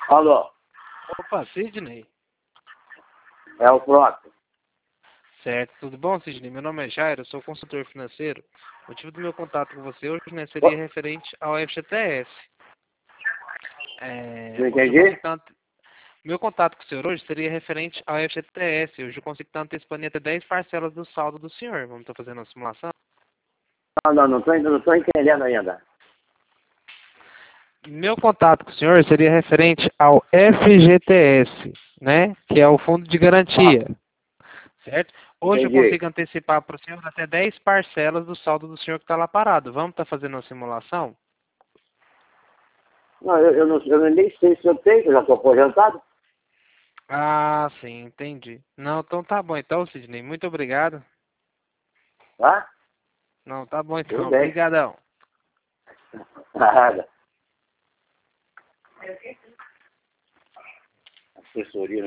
Alô, Opa, Sidney. é o próprio. Certo, tudo bom, Sidney? Meu nome é Jairo, eu sou consultor financeiro. O motivo do meu contato com você hoje, né, seria referente ao FGTS. Não Hoje eu entendi? consigo Meu contato com o senhor hoje seria referente ao FGTS. Hoje eu consigo estar antecipando em até 10 parcelas do saldo do senhor. Vamos estar fazendo uma simulação? Não tô entendendo ainda. Meu contato com o senhor seria referente ao FGTS, né? Que é o Fundo de Ah, Garantia. Certo? Hoje eu entendi. consigo antecipar para o senhor até 10 parcelas do saldo do senhor que está lá parado. Vamos estar fazendo uma simulação? Não, eu nem sei se eu tenho, que eu já estou aposentado. Ah, sim, entendi. Não, então tá bom. Então, Sidney, muito obrigado. Tá? Não, tá bom Tudo então. bem. Obrigadão. Nada. Assessoria.